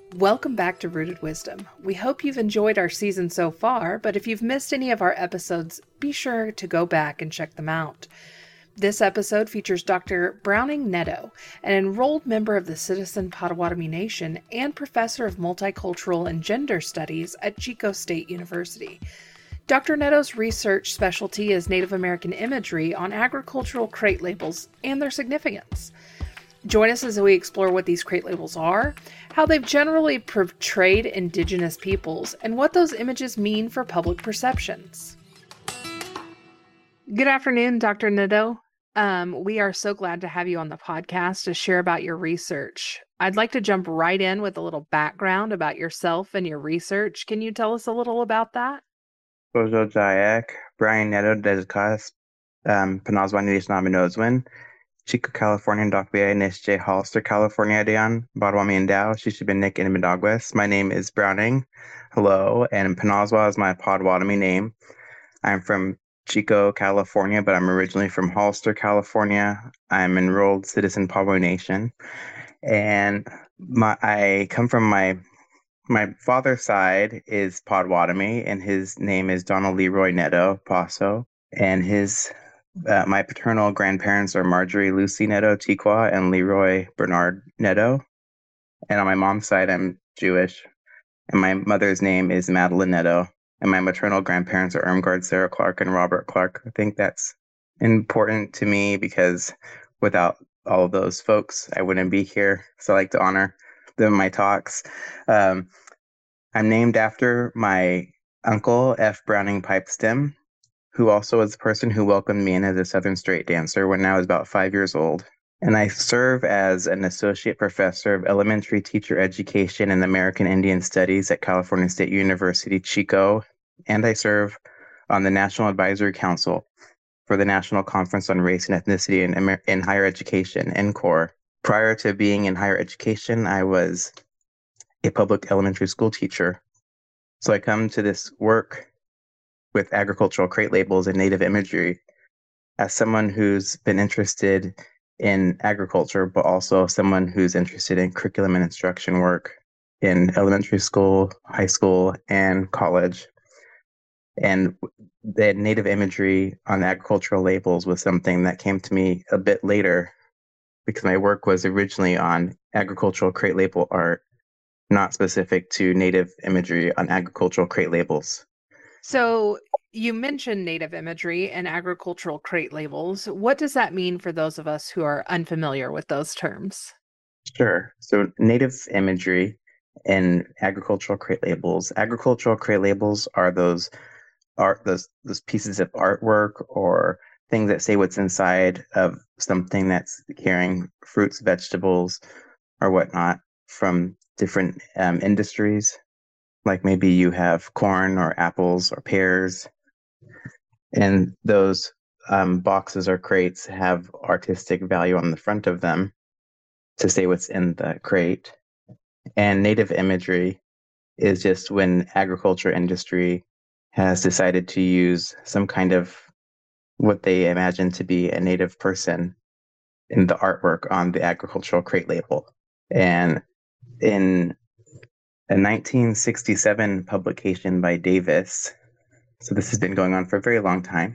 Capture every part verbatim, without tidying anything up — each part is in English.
Welcome back to Rooted Wisdom. We hope you've enjoyed our season so far, but if you've missed any of our episodes, be sure to go back and check them out. This episode features Doctor Browning Neto, an enrolled member of the Citizen Potawatomi Nation and professor of multicultural and gender studies at Chico State University. Doctor Neto's research specialty is Native American imagery on agricultural crate labels and their significance. Join us as we explore what these crate labels are, how they've generally portrayed Indigenous peoples, and what those images mean for public perceptions. Good afternoon, Doctor Neto. Um, we are so glad to have you on the podcast to share about your research. I'd like to jump right in with a little background about yourself and your research. Can you tell us a little about that? Bojo Jayak, Brian Neto Descas, um, Panazwan Nishnaminoswin, Chico, California, Docbea, Nisje, Hollister, California, Deon, Badwami and Dow, Shishibinik, and Mindogwes. My name is Browning. Hello, and Panazwa is my Potawatomi name. I'm from Chico, California, but I'm originally from Hollister, California. I'm enrolled Citizen Potawatomi Nation, and my I come from my my father's side is Potawatomi, and his name is Donald Leroy Neto Paso, and his uh, my paternal grandparents are Marjorie Lucy Neto Tiqua and Leroy Bernard Neto, and on my mom's side I'm Jewish, and my mother's name is Madeline Neto. And my maternal grandparents are Irmgard Sarah Clark and Robert Clark. I think that's important to me because without all of those folks, I wouldn't be here. So I like to honor them in my talks. Um, I'm named after my uncle, F. Browning Pipestem, who also was the person who welcomed me in as a Southern Straight dancer when I was about five years old. And I serve as an associate professor of elementary teacher education and American Indian Studies at California State University, Chico, and I serve on the National Advisory Council for the National Conference on Race and Ethnicity in, Amer- in Higher Education, N C O R E. Prior to being in higher education, I was a public elementary school teacher. So I come to this work with agricultural crate labels and native imagery as someone who's been interested in agriculture, but also someone who's interested in curriculum and instruction work in elementary school, high school, and college. And the native imagery on agricultural labels was something that came to me a bit later because my work was originally on agricultural crate label art, not specific to native imagery on agricultural crate labels. So you mentioned native imagery and agricultural crate labels. What does that mean for those of us who are unfamiliar with those terms? Sure. So native imagery and agricultural crate labels. Agricultural crate labels are those art those those pieces of artwork or things that say what's inside of something that's carrying fruits, vegetables, or whatnot from different um, industries. Like maybe you have corn or apples or pears, and those um, boxes or crates have artistic value on the front of them to say what's in the crate. And native imagery is just when agriculture industry has decided to use some kind of what they imagine to be a native person in the artwork on the agricultural crate label. And in a nineteen sixty-seven publication by Davis, so this has been going on for a very long time,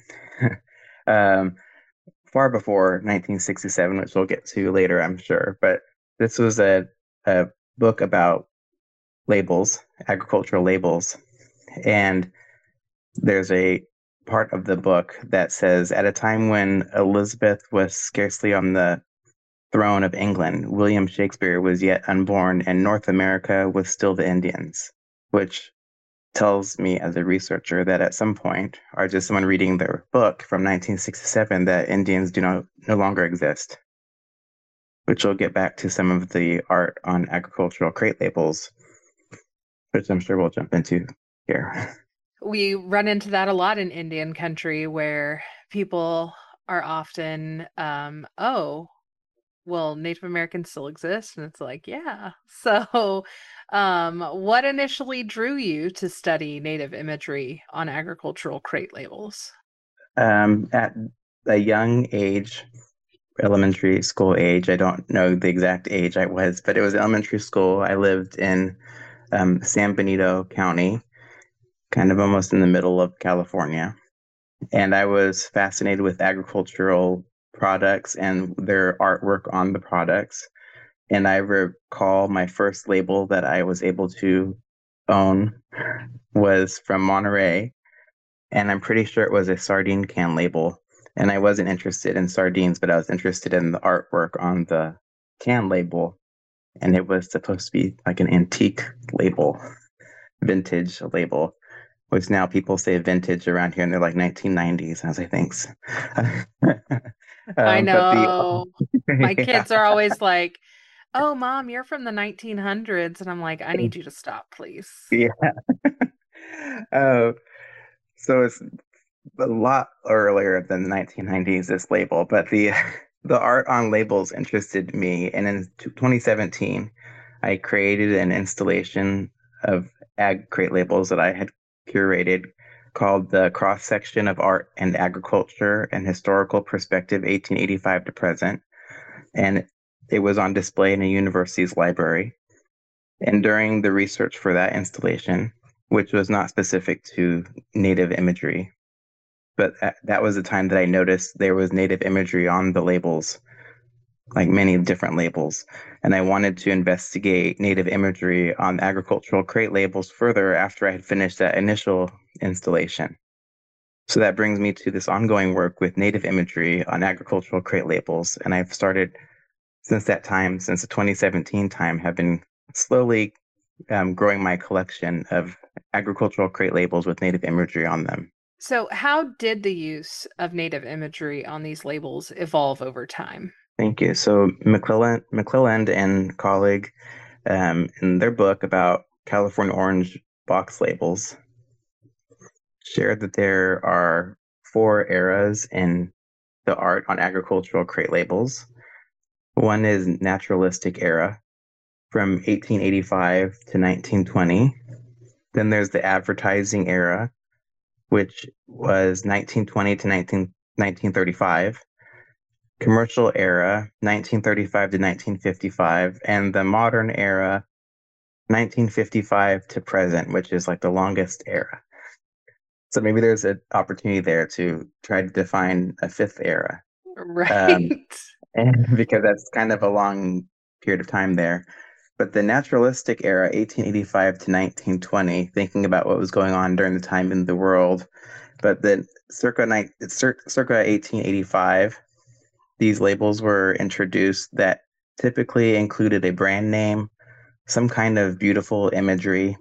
um, far before nineteen sixty-seven, which we'll get to later, I'm sure. But this was a, a book about labels, agricultural labels. And there's a part of the book that says, at a time when Elizabeth was scarcely on the throne of England, William Shakespeare was yet unborn, and North America was still the Indians, which tells me as a researcher that at some point, or just someone reading their book from nineteen sixty-seven, that Indians do not no longer exist, which will get back to some of the art on agricultural crate labels, which I'm sure we'll jump into here. We run into that a lot in Indian country where people are often, um, oh, well, Native Americans still exist. And it's like, yeah. So, um, what initially drew you to study native imagery on agricultural crate labels? Um, at a young age, elementary school age. I don't know the exact age I was, but it was elementary school. I lived in um, San Benito County, kind of almost in the middle of California. And I was fascinated with agricultural products and their artwork on the products. And I recall my first label that I was able to own was from Monterey. And I'm pretty sure it was a sardine can label. And I wasn't interested in sardines, but I was interested in the artwork on the can label. And it was supposed to be like an antique label, vintage label, which now people say vintage around here and they're like nineteen nineties. And I was like, thanks. I um, but the, know. My yeah, kids are always like, "Oh, mom, you're from the nineteen hundreds." And I'm like, "I need you to stop, please." yeah. Uh, so it's a lot earlier than the nineteen nineties, this label, but the the art on labels interested me. And in twenty seventeen, I created an installation of ag crate labels that I had curated called the Cross Section of Art and Agriculture and Historical Perspective eighteen eighty-five to Present. And it was on display in a university's library. And during the research for that installation, which was not specific to native imagery, but that was the time that I noticed there was native imagery on the labels, like many different labels. And I wanted to investigate native imagery on agricultural crate labels further after I had finished that initial installation. So that brings me to this ongoing work with native imagery on agricultural crate labels. And I've started since that time, since the twenty seventeen time, have been slowly um, growing my collection of agricultural crate labels with native imagery on them. So, how did the use of native imagery on these labels evolve over time? Thank you. So McClelland, McClelland and colleague, um, in their book about California orange box labels, shared that there are four eras in the art on agricultural crate labels. One is naturalistic era from eighteen eighty-five to nineteen twenty. Then there's the advertising era, which was nineteen twenty to nineteen, nineteen thirty-five. Commercial era, nineteen thirty-five to nineteen fifty-five, and the modern era, nineteen fifty-five to present, which is like the longest era. So maybe there's an opportunity there to try to define a fifth era, um, Right. and because that's kind of a long period of time there. But the naturalistic era, eighteen eighty-five to nineteen twenty, thinking about what was going on during the time in the world. But then circa, circa eighteen eighty-five, these labels were introduced that typically included a brand name, some kind of beautiful imagery,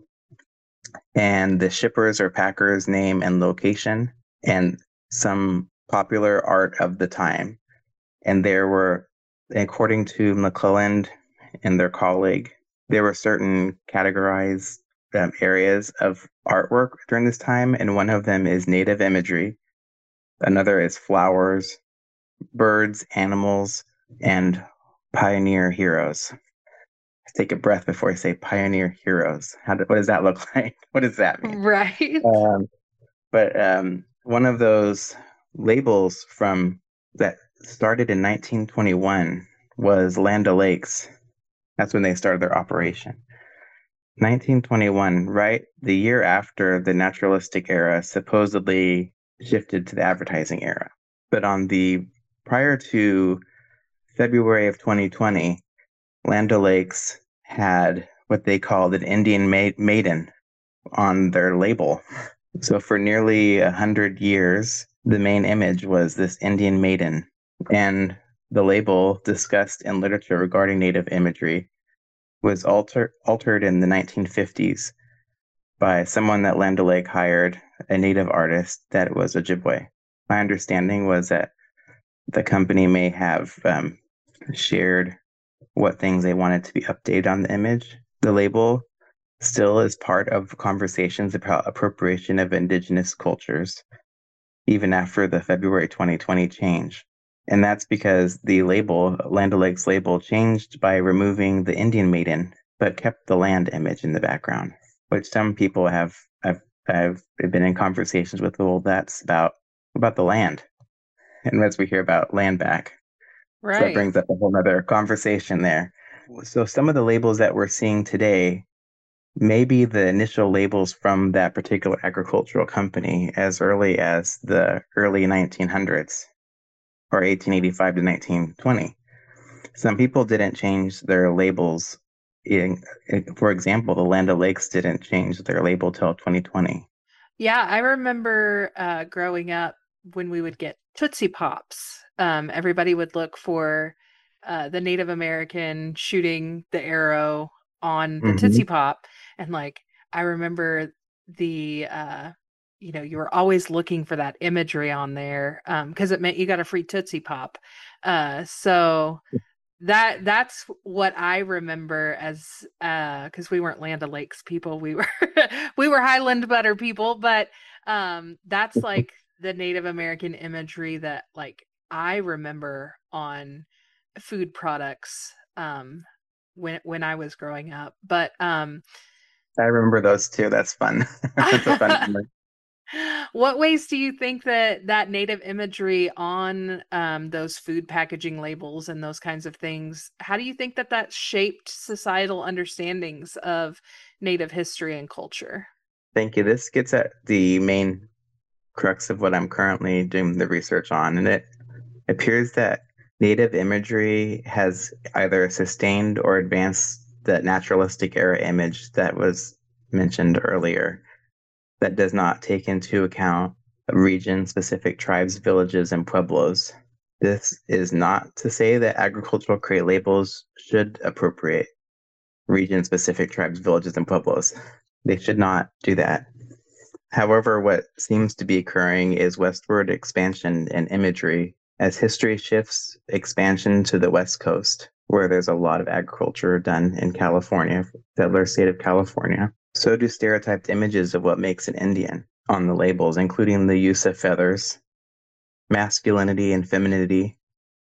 and the shipper's or packer's name and location, and some popular art of the time. And there were, according to McClelland and their colleague, there were certain categorized um, areas of artwork during this time, and one of them is native imagery. Another is flowers, birds, animals, and pioneer heroes. Take a breath before I say pioneer heroes. How do, what does that look like? What does that mean? Right. Um, but um, one of those labels from that started in nineteen twenty-one was Land O'Lakes. That's when they started their operation. nineteen twenty-one, right the year after the naturalistic era supposedly shifted to the advertising era. But on the prior to February of twenty twenty, Land O'Lakes had what they called an Indian ma- maiden on their label. So for nearly a hundred years, the main image was this Indian maiden, and the label discussed in literature regarding native imagery was alter- altered in the nineteen fifties by someone that Land O'Lakes hired, a native artist that was Ojibwe. My understanding was that the company may have um, shared what things they wanted to be updated on the image. The label still is part of conversations about appropriation of indigenous cultures, even after the February twenty twenty change. And that's because the label, Land O'Lakes label, changed by removing the Indian maiden, but kept the land image in the background, which some people have, I've, I've been in conversations with, well, that's about, about the land. And as we hear about land back, So that Right. brings up a whole other conversation there. So some of the labels that we're seeing today may be the initial labels from that particular agricultural company as early as the early nineteen hundreds or eighteen eighty-five to nineteen twenty. Some people didn't change their labels. In, for example, the Land O'Lakes didn't change their label till twenty twenty. Yeah, I remember uh, growing up when we would get Tootsie Pops. Um, everybody would look for uh, the Native American shooting the arrow on the Hmm. Tootsie Pop. And like, I remember the, uh, you know, you were always looking for that imagery on there um, because it meant you got a free Tootsie Pop. Uh, so that that's what I remember as uh because we weren't Land O'Lakes people. We were we were Highland Butter people, but um that's like the Native American imagery that like I remember on food products um when when I was growing up. But um I remember those too. That's fun. That's a fun memory. what ways do you think that that native imagery on um, those food packaging labels and those kinds of things, how do you think that that shaped societal understandings of native history and culture? Thank you. This gets at the main crux of what I'm currently doing the research on, and it appears that native imagery has either sustained or advanced that naturalistic era image that was mentioned earlier, that does not take into account region specific tribes, villages, and pueblos. This is not to say that agricultural crate labels should appropriate region specific tribes, villages, and pueblos. They should not do that. However, what seems to be occurring is westward expansion and imagery as history shifts expansion to the West Coast, where there's a lot of agriculture done in California, settler state of California. So do stereotyped images of what makes an Indian on the labels, including the use of feathers, masculinity and femininity,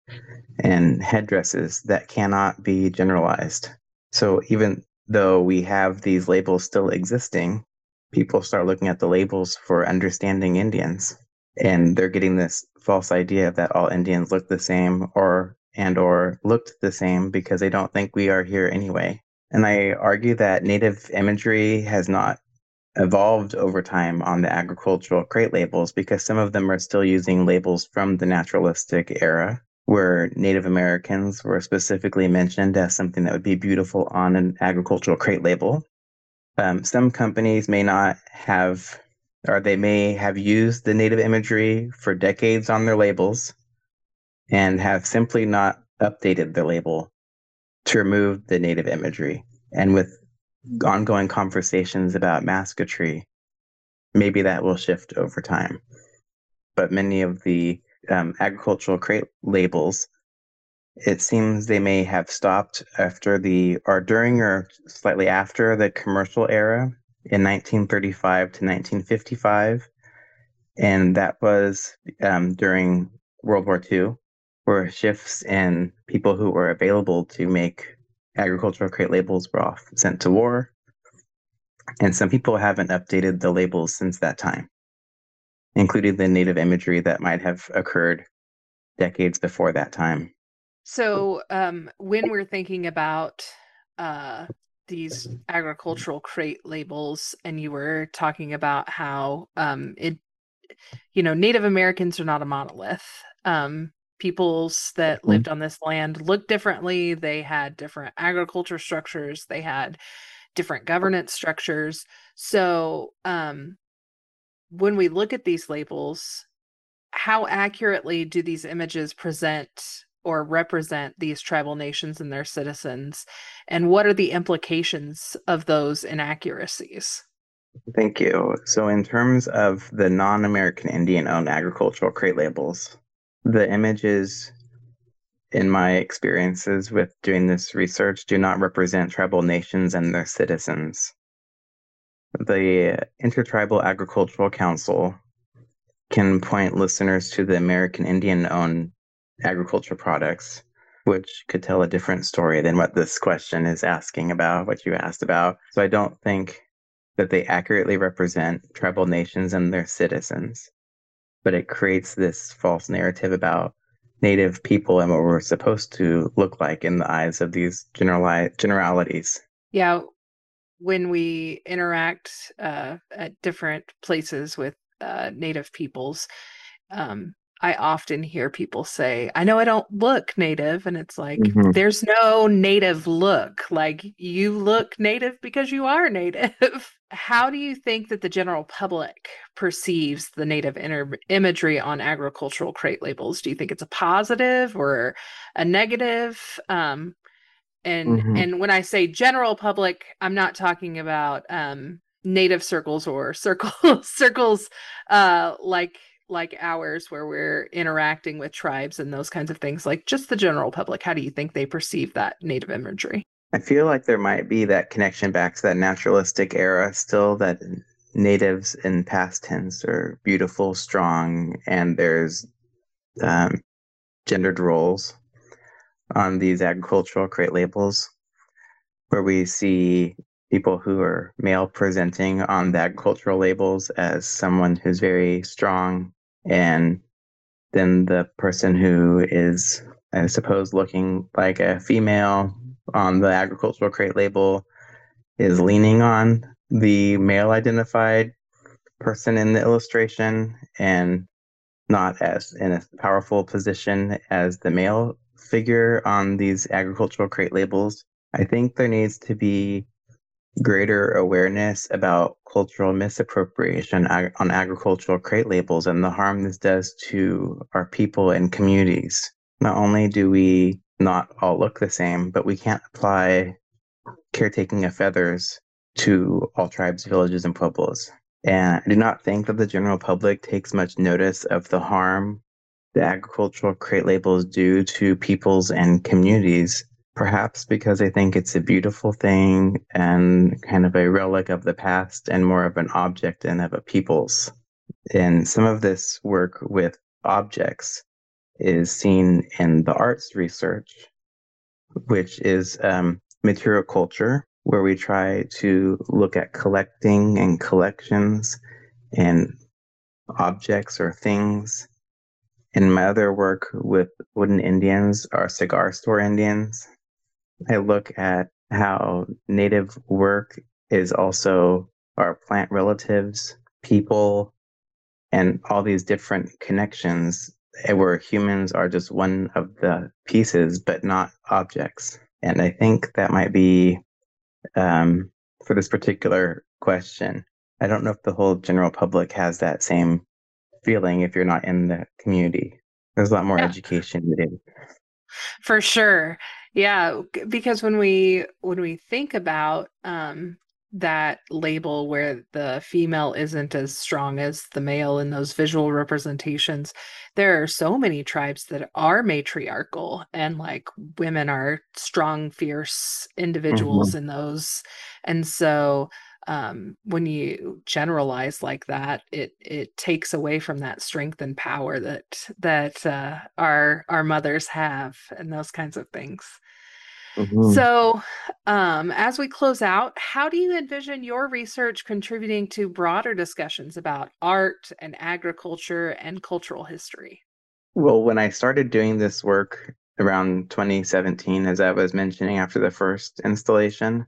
and headdresses that cannot be generalized. So even though we have these labels still existing, people start looking at the labels for understanding Indians, and they're getting this false idea that all Indians look the same or and or looked the same because they don't think we are here anyway. And I argue that native imagery has not evolved over time on the agricultural crate labels because some of them are still using labels from the naturalistic era where Native Americans were specifically mentioned as something that would be beautiful on an agricultural crate label. Um, some companies may not have, or they may have used the native imagery for decades on their labels and have simply not updated their label to remove the native imagery. And with ongoing conversations about mascotry, maybe that will shift over time. But many of the um, agricultural crate labels, it seems they may have stopped after the, or during or slightly after the commercial era in nineteen thirty-five to nineteen fifty-five. And that was um, during World War Two, where shifts in people who were available to make agricultural crate labels were off sent to war. And some people haven't updated the labels since that time, including the native imagery that might have occurred decades before that time. So, um, when we're thinking about uh, these agricultural crate labels, and you were talking about how um, it, you know, Native Americans are not a monolith. Um, peoples that lived on this land looked differently. They had different agriculture structures. They had different governance structures. So, um, when we look at these labels, how accurately do these images present or represent these tribal nations and their citizens? And what are the implications of those inaccuracies? Thank you. So, in terms of the non American Indian owned agricultural crate labels, the images, in my experiences with doing this research, do not represent tribal nations and their citizens. The Intertribal Agricultural Council can point listeners to the American Indian owned agriculture products, which could tell a different story than what this question is asking about, what you asked about. So, I don't think that they accurately represent tribal nations and their citizens, but it creates this false narrative about Native people and what we're supposed to look like in the eyes of these generali- generalities. Yeah, when we interact uh, at different places with uh, Native peoples, um, I often hear people say, I know I don't look Native. And it's like, Mm-hmm. there's no Native look. Like, you look Native because you are Native. How do you think that the general public perceives the Native inter- imagery on agricultural crate labels? Do you think it's a positive or a negative? Um, and Mm-hmm. and when I say general public, I'm not talking about um native circles or circles circles uh like like ours where we're interacting with tribes and those kinds of things, like just the general public. How do you think they perceive that native imagery? I feel like there might be that connection back to that naturalistic era still, that natives in past tense are beautiful, strong, and there's um, gendered roles on these agricultural crate labels where we see people who are male presenting on the agricultural labels as someone who's very strong, and then the person who is, I suppose, looking like a female on the agricultural crate label is leaning on the male identified person in the illustration and not as in a powerful position as the male figure on these agricultural crate labels. I think there needs to be greater awareness about cultural misappropriation ag- on agricultural crate labels and the harm this does to our people and communities. Not only do we not all look the same, but we can't apply caretaking of feathers to all tribes, villages, and pueblos. And I do not think that the general public takes much notice of the harm the agricultural crate labels do to peoples and communities, perhaps because they think it's a beautiful thing and kind of a relic of the past and more of an object and of a people's. And some of this work with objects is seen in the arts research, which is um, material culture, where we try to look at collecting and collections and objects or things. In my other work with wooden Indians or cigar store Indians, I look at how native work is also our plant relatives, people, and all these different connections where humans are just one of the pieces, but not objects. And I think that might be um, for this particular question. I don't know if the whole general public has that same feeling if you're not in the community. There's a lot more Yeah, education needed. for sure. Yeah, c- because when we when we think about um that label where the female isn't as strong as the male in those visual representations, there are so many tribes that are matriarchal and like women are strong, fierce individuals Mm-hmm. in those. And so um, when you generalize like that, it it takes away from that strength and power that that uh, our our mothers have and those kinds of things. Mm-hmm. So, um, as we close out, how do you envision your research contributing to broader discussions about art and agriculture and cultural history? Well, when I started doing this work around twenty seventeen, as I was mentioning after the first installation,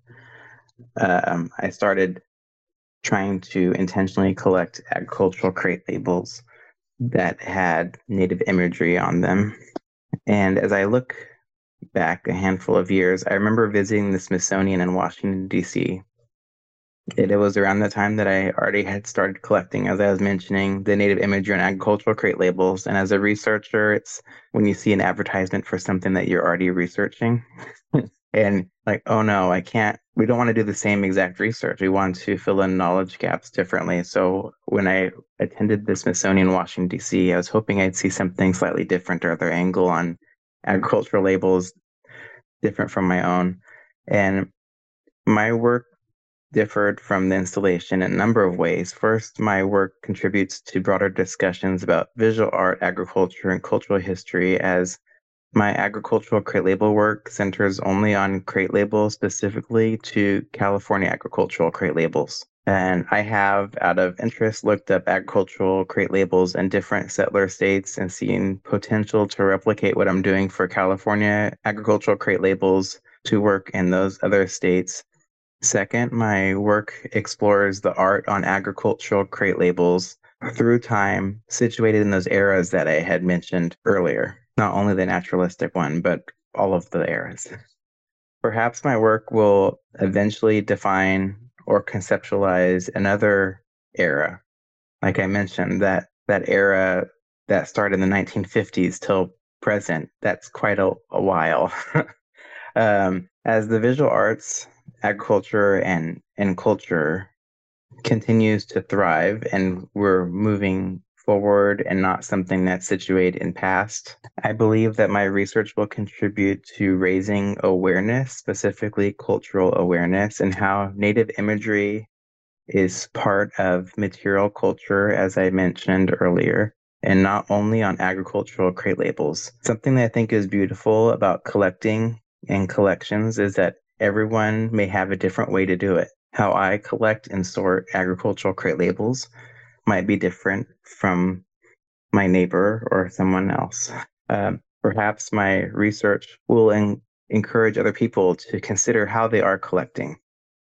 um, I started trying to intentionally collect agricultural crate labels that had native imagery on them. And as I look back a handful of years, I remember visiting the Smithsonian in Washington, D C. It, it was around the time that I already had started collecting, as I was mentioning, the native imagery and agricultural crate labels. And as a researcher, it's when you see an advertisement for something that you're already researching. And like, oh no, I can't, we don't want to do the same exact research. We want to fill in knowledge gaps differently. So when I attended the Smithsonian in Washington, D C, I was hoping I'd see something slightly different or other angle on agricultural labels different from my own. And my work differed from the installation in a number of ways. First, my work contributes to broader discussions about visual art, agriculture, and cultural history, as my agricultural crate label work centers only on crate labels, specifically to California agricultural crate labels. And I have, out of interest, looked up agricultural crate labels in different settler states and seen potential to replicate what I'm doing for California agricultural crate labels to work in those other states. Second, my work explores the art on agricultural crate labels through time, situated in those eras that I had mentioned earlier. Not only the naturalistic one, but all of the eras. Perhaps my work will eventually define or conceptualize another era. Like I mentioned, that that era that started in the nineteen fifties till present, that's quite a, a while. um, as the visual arts, agriculture, and, and culture continues to thrive and we're moving forward and not something that's situated in past, I believe that my research will contribute to raising awareness, specifically cultural awareness, and how Native imagery is part of material culture, as I mentioned earlier, and not only on agricultural crate labels. Something that I think is beautiful about collecting and collections is that everyone may have a different way to do it. How I collect and sort agricultural crate labels might be different from my neighbor or someone else. Um, perhaps my research will en- encourage other people to consider how they are collecting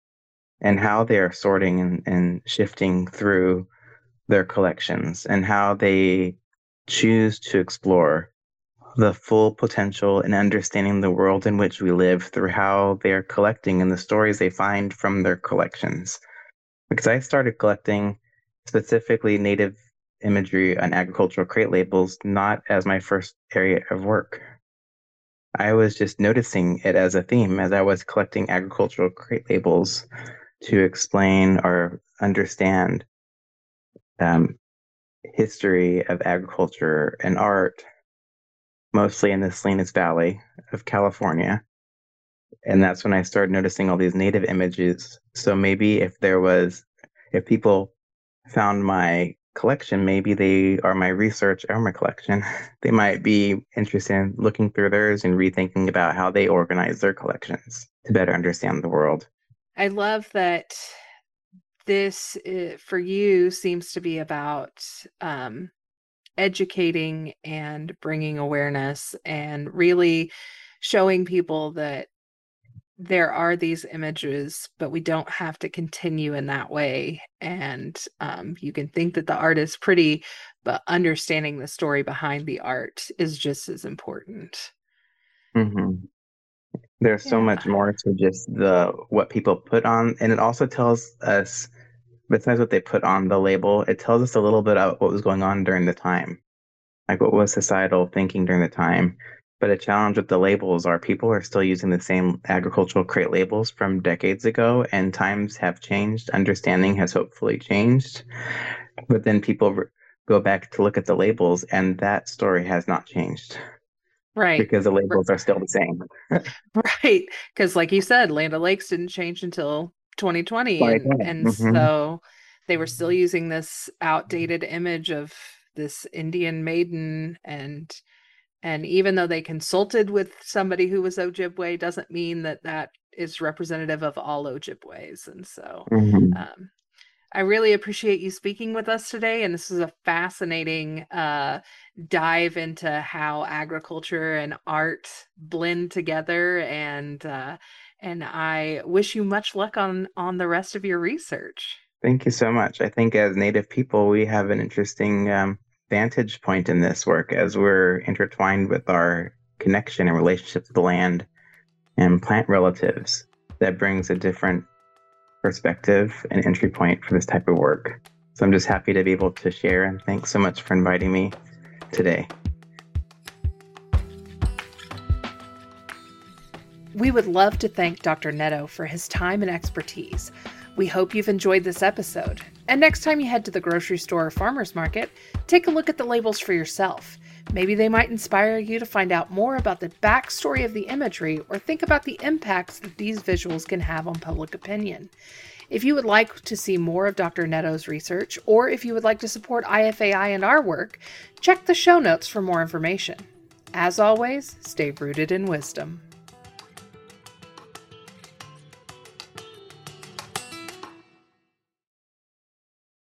and how they are sorting and, and shifting through their collections and how they choose to explore the full potential and understanding the world in which we live through how they are collecting and the stories they find from their collections. Because I started collecting specifically Native imagery on agricultural crate labels, not as my first area of work. I was just noticing it as a theme as I was collecting agricultural crate labels to explain or understand um, history of agriculture and art, mostly in the Salinas Valley of California. And that's when I started noticing all these Native images. So maybe if there was, if people found my collection, maybe they are my research or my collection, they might be interested in looking through theirs and rethinking about how they organize their collections to better understand the world. I love that this, uh, for you, seems to be about um, educating and bringing awareness and really showing people that there are these images, but we don't have to continue in that way. And um, you can think that the art is pretty, but understanding the story behind the art is just as important. Mm-hmm. There's so Yeah. much more to just the what people put on, and it also tells us, besides what they put on the label, it tells us a little bit about what was going on during the time, like what was societal thinking during the time. But a challenge with the labels are people are still using the same agricultural crate labels from decades ago, and times have changed. Understanding has hopefully changed. But then people re- go back to look at the labels, and that story has not changed Right. because the R- labels are still the same. Right. Because like you said, Land O'Lakes didn't change until twenty twenty. Like And that. and Mm-hmm. so they were still using this outdated image of this Indian maiden. And and even though they consulted with somebody who was Ojibwe, doesn't mean that that is representative of all Ojibways. And so Mm-hmm. um, I really appreciate you speaking with us today. And this is a fascinating uh, dive into how agriculture and art blend together. And uh, and I wish you much luck on on the rest of your research. Thank you so much. I think as Native people, we have an interesting um, vantage point in this work as we're intertwined with our connection and relationship to the land and plant relatives. That brings a different perspective and entry point for this type of work. So I'm just happy to be able to share, and thanks so much for inviting me today. We would love to thank Doctor Netto for his time and expertise. We hope you've enjoyed this episode. And next time you head to the grocery store or farmer's market, take a look at the labels for yourself. Maybe they might inspire you to find out more about the backstory of the imagery or think about the impacts that these visuals can have on public opinion. If you would like to see more of Doctor Netto's research, or if you would like to support I F A I and our work, check the show notes for more information. As always, stay rooted in wisdom.